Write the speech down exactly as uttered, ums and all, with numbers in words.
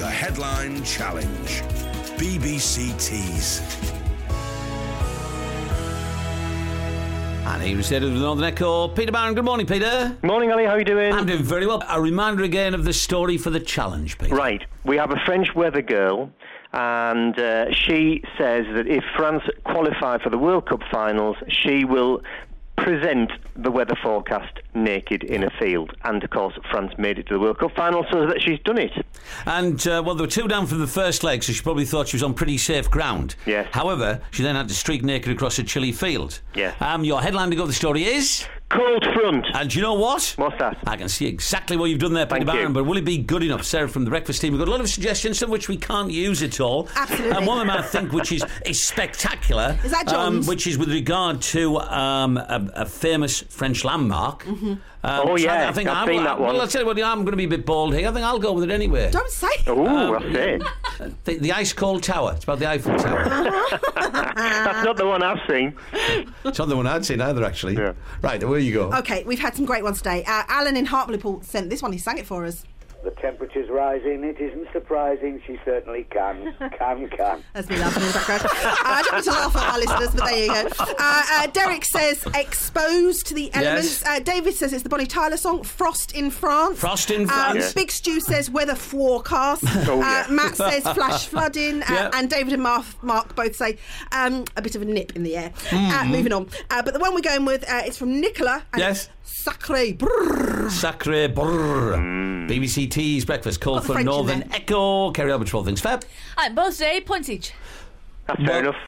The Headline Challenge. B B C Tees. And he was headed with the Northern Echo. Peter Barron, good morning, Peter. Morning, Ali, how are you doing? I'm doing very well. A reminder again of the story for the challenge, Peter. Right, we have a French weather girl, and uh, she says that if France qualify for the World Cup finals, she will present the weather forecast naked in a field. And, of course, France made it to the World Cup final, so that she's done it. And, uh, well, there were two down from the first leg, so she probably thought she was on pretty safe ground. Yes. However, she then had to streak naked across a chilly field. Yes. Um, your headline to go with the story is... Cold front. And do you know what? What's that? I can see exactly what you've done there, Peter Thank Barron, you. but will it be good enough? Sarah from the Breakfast Team, we've got a lot of suggestions, some of which we can't use at all. Absolutely. And one of them I think which is, is spectacular. Is that um, John's? Which is with regard to um, a, a famous French landmark. Mm-hmm. Um, Oh, so yeah, I think I've I'm, seen that well, one. I'll tell you what, I'm going to be a bit bald here. I think I'll go with it anyway. Don't say. Oh, that's it. The, the Ice Cold Tower. It's about the Eiffel Tower. That's not the one I've seen. It's not the one I'd seen either, actually. Yeah. Right, where you go. Okay, we've had some great ones today. Uh, Alan in Hartlepool sent this one. He sang it for us. The temperature's rising. It isn't surprising. She certainly can. Can, can. That's me laughing in the background. uh, I don't want to laugh at our listeners, but there you go. Uh, uh, Derek says, exposed to the elements. Yes. Uh, David says it's the Bonnie Tyler song, Frost in France. Frost in Um, France. Yeah. Big Stu says, weather forecast. Oh, uh, yeah. Matt says, flash flooding. Uh, Yeah. And David and Mark, Mark both say, um, a bit of a nip in the air. Mm. Uh, moving on. Uh, but the one we're going with uh, is from Nicola. And Yes. Sacré. Brrr. Sacre brrr. B B C Tees breakfast called Got the for French in Northern there. Echo. Carry on with twelve things. Fab. I'm both today, points each. That's fair Well, enough.